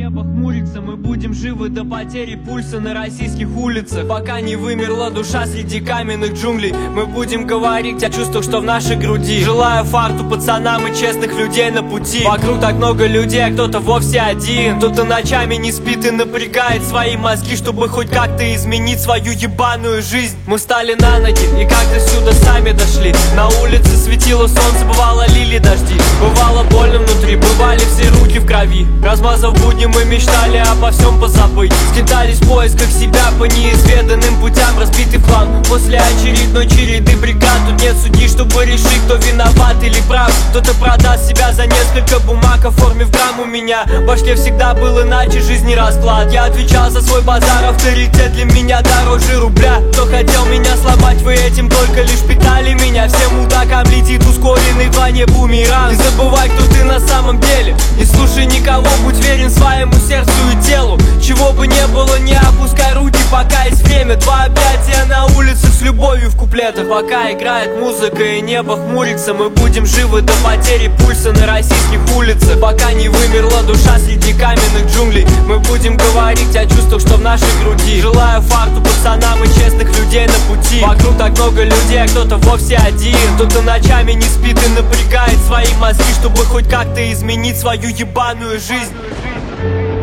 небо хмурится, мы будем живы до потери пульса на российских улицах. Пока не вымерла душа среди каменных джунглей, мы будем говорить о чувствах, что в нашей груди. Желаю фарту пацанам и честных людей на пути. Вокруг так много людей, а кто-то вовсе один. Кто-то ночами не спит и напрягает свои мозги, чтобы хоть как-то изменить свою ебаную жизнь. Мы встали на ноги и как-то сюда сами дошли. На улице светило солнце, бывало лили дожди. Бывало больно внутри, бывали все руки в крови. Размазав будни, мы мечтали обо всем позабыть. Скитались в поисках себя по неизведанным путям. Разбитый план после очередной череды бригад. Тут нет судьи, чтобы решить, кто виноват или прав. Кто-то продаст себя за несколько бумаг, оформив грамм. У меня в башке всегда был иначе жизненный расклад. Я отвечал за свой базар, авторитет для меня дороже рубля. Кто хотел меня сломать, вы этим только лишь питали меня. Всем мудакам летит ускоренный вдвойне бумеранг. Не забывай, кто ты на самом деле. Не слушай никого, будь верен своему сердцу и телу. Чего бы не было, не опускай руки, пока есть время. Два объятия на улицах с любовью в куплетах. Пока играет музыка и небо хмурится, мы будем живы до потери пульса на российских улицах. Пока не вымерла душа среди каменных джунглей, мы будем говорить о чувствах, что в нашей груди. Желаю фарту пацанам и честных людей на пути. Вокруг так много людей, а кто-то вовсе один. Кто-то ночами не спит и напрягает свои мозги, чтобы хоть как-то изменить свою ебаную жизнь.